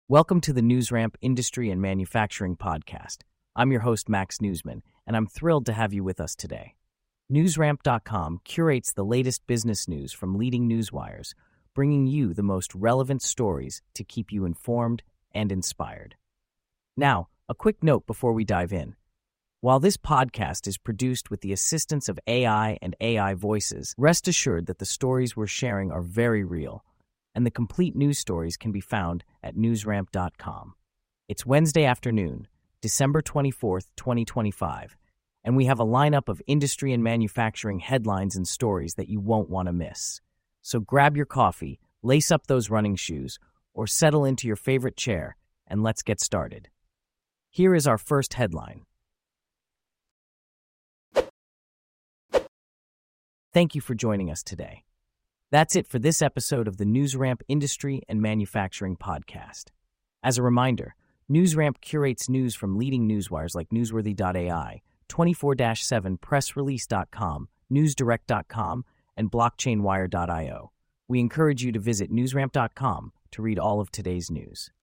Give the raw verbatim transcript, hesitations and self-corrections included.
Welcome to the NewsRamp Industry and Manufacturing Podcast. I'm your host, Max Newsman, and I'm thrilled to have you with us today. NewsRamp dot com curates the latest business news from leading newswires, bringing you the most relevant stories to keep you informed and inspired. Now, a quick note before we dive in. While this podcast is produced with the assistance of A I and A I voices, rest assured that the stories we're sharing are very real, and the complete news stories can be found at NewsRamp dot com. It's Wednesday afternoon, December twenty-fourth, twenty twenty-five, and we have a lineup of industry and manufacturing headlines and stories that you won't want to miss. So grab your coffee, lace up those running shoes, or settle into your favorite chair, and let's get started. Here is our first headline. Thank you for joining us today. That's it for this episode of the NewsRamp Industry and Manufacturing Podcast. As a reminder, NewsRamp curates news from leading newswires like Newsworthy dot A I, twenty-four seven Press Release dot com, NewsDirect dot com, and Blockchain Wire dot io. We encourage you to visit NewsRamp dot com to read all of today's news.